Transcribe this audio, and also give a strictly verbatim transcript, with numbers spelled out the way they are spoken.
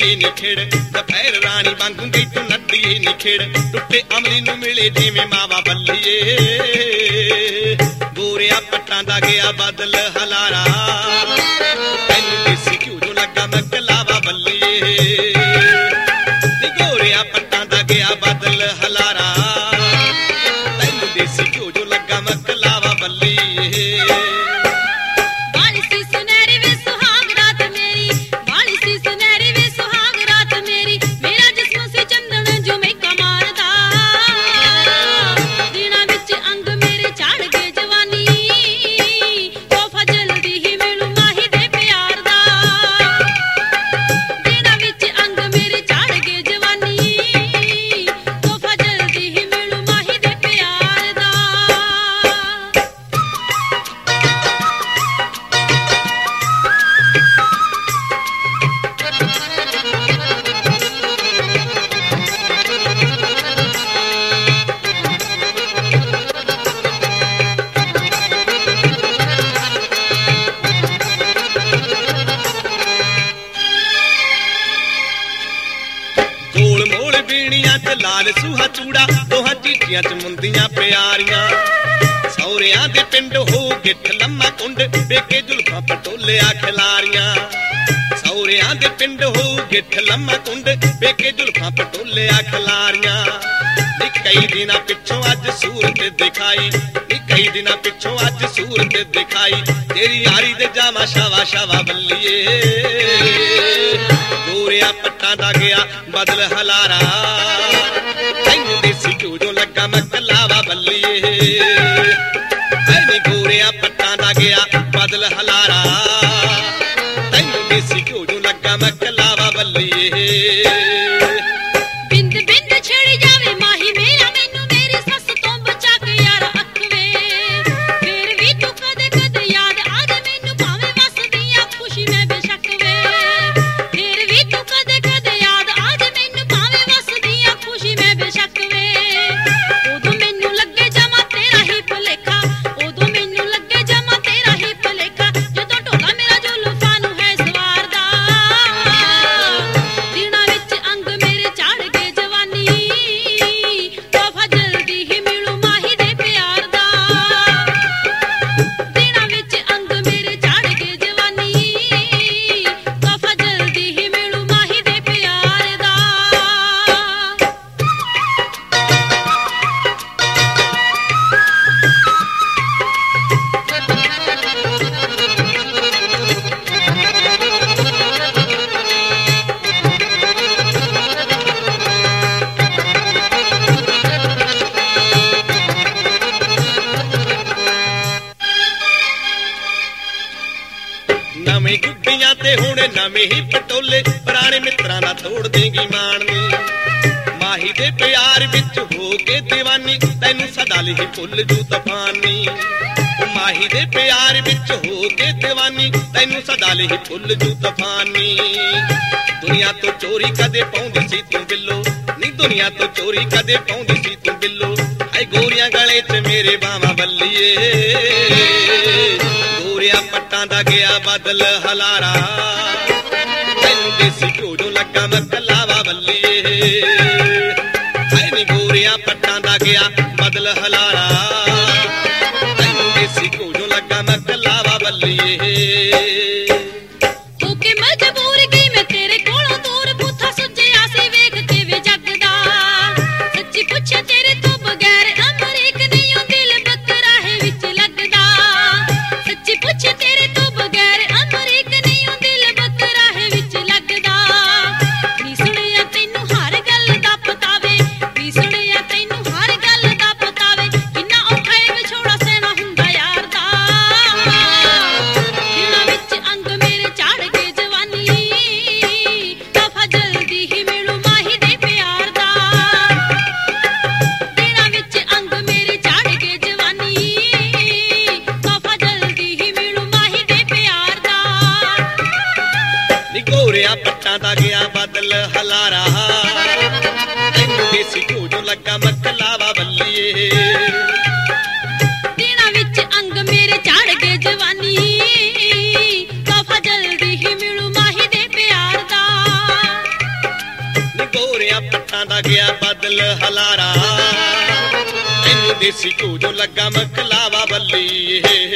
ਨੱਡੀਏ ਨਿਖੇੜ ਦੁਪਹਿਰ ਰਾਣੀ ਵਾਂਗੂ ਗਈ ਤੂੰ ਨੱਡੀਏ ਨਿਖੇੜ ਟੁੱਟੇ ਅਮਲੀ ਨੂੰ ਮਿਲੇ ਜਿਵੇਂ ਮਾਵਾ ਬੱਲੀਏ ਗੋਰਿਆ ਪੱਟਾਂ ਦਾ ਗਿਆ ਬਦਲ ਹਲਾਰਾ ਤੈਨੂੰ ਦੇਸੀ ਘਿਓ ਜੋ ਲੱਗਾ ਮਕਲਾਵਾ ਬੱਲੀਏ ਨੀ ਗੋਰਿਆ ਪੱਟਾਂ ਦਾ ਗਿਆ ਬਦਲ ਹਲਾਰਾ ਤੈਨੂੰ ਦੇਸੀ ਘਿਓ ਜੋ ਲੱਗਾ ਮਕਲਾਵਾ ਬੱਲੀਏ ਲਾਲ ਸੂਹਾ ਚੂੜਾ ਦੋਹਾਂ ਚੀਟੀਆਂ ਚ ਮੁੰਦੀਆਂ ਪਿਆਰੀਆਂ ਸੌਰਿਆਂ ਦੇ ਪਿੰਡ ਹੋ ਗਿੱਠ ਲੰਮਾ ਕੁੰਡ ਵੇਕੇ ਜੁਲਫਾਂ ਪਟੋਲਿਆ ਖਿਲਾਰੀਆਂ ਸੌਰਿਆਂ ਦੇ ਪਿੰਡ ਹੋ ਗਿੱਠ ਲੰਮਾ ਕੁੰਡ ਵੇਕੇ ਜੁਲਫਾਂ ਪਟੋਲਿਆ ਖਿਲਾਰੀਆਂ ਨੀ ਕਈ ਦਿਨਾਂ ਪਿੱਛੋਂ ਅੱਜ ਸੂਰਤ ਦਿਖਾਈ ਨੀ ਕਈ ਦਿਨਾਂ ਪਿੱਛੋਂ ਅੱਜ ਸੂਰਤ ਦਿਖਾਈ ਤੇਰੀ ਯਾਰੀ ਦੇ ਜਾਵਾ ਸ਼ਾਵਾ ਸ਼ਾਵਾ ਬੱਲੀਏ ਗੋਰਿਆ ਪੱਟਾਂ ਦਾ ਗਿਆ ਬਦਲ ਹਲਾਰਾ ਤੈਨੂੰ ਦੇਸੀ ਘਿਓ ਜੋ ਲੱਗਾ ਮਕਲਾਵਾ ਬੱਲੀਏ ਐਨੀ ਗੋਰਿਆ ਪੱਟਾਂ ਦਾ ਗਿਆ ਬਦਲ ਹਲਾਰਾ ਤੈਨੂੰ ਦੇਸੀ ਘਿਓ ਜੋ ਲੱਗਾ ਮਕਲਾਵਾ ਬੱਲੀਏ ਬਿੰਦ ਬਿੰਦ ਛਿੜ ਜਾਵੇ ਮਾਹੀ ਮੇਰਾ ਮੈਨੂੰ ਮੇਰੀ ਸੱਸ ਤੋਂ ਬਚਾ ਕੇ ਯਾਰ ਅੱਖਵੇ ਫੇਰ ਵੀ ਤੂੰ ਕਦੇ ਕਦੇ ਯਾਦ ਆ ਜਾ ਮੈਨੂੰ ਭਾਵੇਂ ਵਸਦੀ ਆ ਖੁਸ਼ੀ ਮੈਂ ਬੇਸ਼ੱਕ ਵੇ ਫੇਰ ਵੀ ਤੂੰ ਕਦੇ ਕਦੇ ਯਾਦ ਆ ਜਾ ਮੈਨੂੰ ਭਾਵੇਂ ਵਸਦੀ ਆ ਖੁਸ਼ੀ ਮੈਂ ਬੇਸ਼ੱਕ ਵੇ ਉਦੋਂ ਮੈਨੂੰ ਲੱਗੇ ਜਮਾ ਤੇਰਾ ਹੀ ਭੁਲੇਖਾ ਉਦੋਂ ਮੈਨੂੰ ਲੱਗੇ ਜਮਾ ਤੇਰਾ ਹੀ ਭੁਲੇਖਾ ਜਦੋਂ ਢੋਲਾ ਮੇਰਾ ਜ਼ੁਲਫਾਂ ਨੂੰ ਹੈ ਸਵਾਰਦਾ ਦਿਨਾਂ ਵਿੱਚ ਅੰਗ ਮੇਰੇ ਚੜ ਕੇ ਜਵਾਨੀ ਤੋਹਫਾ ਜਲਦੀ ਹੀ ਮਿਲੂ ਮਾਹੀ ਦੇ ਪਿਆਰ ਦਾ ਦਿਨਾਂ ਵਿੱਚ ਅੰਗ ਮੇਰੇ ਚੜ ਕੇ ਜਵਾਨੀ ਤੋਹਫਾ ਜਲਦੀ ਹੀ ਮਿਲੂ ਮਾਹੀ ਦੇ ਪਿਆਰ ਦਾ ਨਵੇਂ ਗੁੱਡੀਆਂ ਤੇ ਹੁਣ ਨਵੇਂ ਹੀ ਪਟੋਲੇ ਪੁਰਾਣੇ ਮਿੱਤਰਾਂ ਦਾ ਤੋੜ ਦੇਂਗੀ ਮਾਣਨੀ ਮਾਹੀ ਦੇ ਪਿਆਰ ਵਿੱਚ ਹੋ ਕੇ ਦੀਵਾਨੀ ਤੈਨੂੰ ਸਦਾ ਲਈ ਭੁੱਲ ਜੂ ਤੂਫਾਨੀ ਮਾਹੀ ਦੇ ਪਿਆਰ ਵਿੱਚ ਹੋ ਕੇ ਦੀਵਾਨੀ ਤੈਨੂੰ ਸਦਾ ਲਈ ਭੁੱਲ ਜੂ ਤੂਫਾਨੀ ਦੁਨੀਆ ਤੋਂ ਚੋਰੀ ਕਦੇ ਪਾਉਂਦੀ ਸੀ ਤੂੰ ਬਿੱਲੋ ਨੀ ਦੁਨੀਆ ਤੋਂ ਚੋਰੀ ਕਦੇ ਪਾਉਂਦੀ ਸੀ ਤੂੰ ਬਿੱਲੋ ਹਾਏ ਗੋਰੀਆਂ ਗਲੇ 'ਚ ਮੇਰੇ ਬਾਵਾਂ ਬੱਲੀਏ ਗੋਰਿਆ ਪੱਟਾਂ ਦਾ ਗਿਆ ਬਦਲ ਹਲਾਰਾ ਤੈਨੂੰ ਦੇਸੀ ਘਿਓ ਜੋ ਲੱਗਾ ਮਕਲਾਵਾ ਬੱਲੀਏ ਹਾਏ ਨੀ ਗੋਰਿਆ ਪੱਟਾਂ ਦਾ ਗਿਆ ਬਦਲ ਹਲਾਰਾ ਤੈਨੂੰ ਦੇਸੀ ਘਿਓ ਜੋ ਲੱਗਾ ਮਕਲਾਵਾ ਬੱਲੀਏ ਹੋ ਕੇ ਮਜਬੂਰ ਗਈ ਮੈਂ ਤੇਰੇ ਕੋਲੋਂ ਦੂਰ ਬੂਥਾ ਸੁੱਜਿਆ ਸੀ ਵੇਖ ਕੇ ਵੇ ਜਗਦਾ ਸੱਚੀ ਪੁੱਛੇ ਤੇਰੇ ਤੋਂ ਬਗੈਰ ਅਮਰੀਕ ਨਹੀਂ ਉਹ ਦਿਲ ਬੱਕਰਾ ਹੈ ਵਿੱਚ ਲੱਗਦਾ ਸੱਚੀ ਪੁੱਛੇ ਤੇਰੇ ਤੋਂ ਬਗੈਰ ਅਮਰੀਕ ਨਹੀਂ ਉਹ ਦਿਲ ਬੱਕਰਾ ਹੈ ਵਿੱਚ ਲੱਗਦਾ ਨੀ ਸੁਣਿਆ ਤੈਨੂੰ ਹਰ ਗੱਲ ਦਾ ਪਤਾਵੇ ਨੀ ਸੁਣਿਆ ਤੈਨੂੰ ਹਰ ਗੱਲ ਦਾ ਪਤਾਵੇ ਕਿੰਨਾ ਔਖਾ ਏ ਵਿਛੋੜਾ ਸਹਿਣਾ ਹੁੰਦਾ ਯਾਰ ਦਾ ਦਿਨਾਂ ਵਿੱਚ ਅੰਗ ਮੇਰੇ ਚੜ ਕੇ ਜਵਾਨੀ ਤੋਹਫਾ ਜਲਦੀ ਹੀ ਮਿਲੂ ਮਾਹੀ ਦੇ ਪਿਆਰ ਦਾ ਦਿਨਾਂ ਵਿੱਚ ਅੰਗ ਮੇਰੇ ਚੜ ਕੇ ਜਵਾਨੀ ਤੋਹਫਾ ਜਲਦੀ ਹੀ ਮਿਲੂ ਮਾਹੀ ਦੇ ਪਿਆਰ ਦਾ ਨੀ ਗੋਰਿਆ ਪੱਟਾਂ ਦਾ ਗਿਆ ਬਦਲ ਹਲਾਰਾ ਤੈਨੂੰ ਦੇਸੀ ਘਿਓ ਜੋ ਲੱਗਾ ਮਕਲਾਵਾ ਬੱਲੀਏ ਦਿਨਾਂ ਵਿੱਚ ਅੰਗ ਮੇਰੇ ਚੜ ਕੇ ਜਵਾਨੀ ਤੋਹਫਾ ਜਲਦੀ ਹੀ ਮਿਲੂ ਮਾਹੀ ਦੇ ਪਿਆਰ ਦਾ ਦਿਲ ਹਲਾਰਾ ਤੈਨੂੰ ਦੇਸੀ ਘੂ ਜੋ ਲੱਗਾ ਮਖਲਾਵਾ ਬੱਲੀ